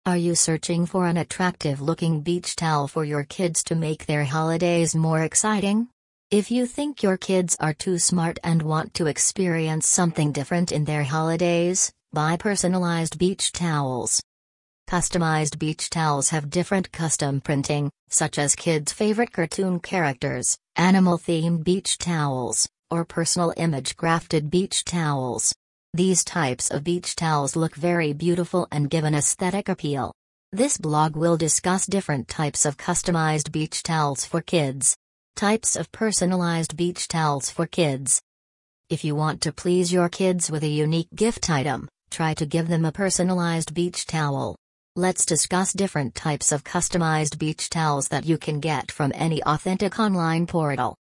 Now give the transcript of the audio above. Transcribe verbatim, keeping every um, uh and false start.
Are you searching for an attractive-looking beach towel for your kids to make their holidays more exciting? If you think your kids are too smart and want to experience something different in their holidays, buy personalized beach towels. Customized beach towels have different custom printing, such as kids' favorite cartoon characters, animal-themed beach towels, or personal image-crafted beach towels. These types of beach towels look very beautiful and give an aesthetic appeal. This blog will discuss different types of customized beach towels for kids. Types of personalized beach towels for kids. If you want to please your kids with a unique gift item, try to give them a personalized beach towel. Let's discuss different types of customized beach towels that you can get from any authentic online portal.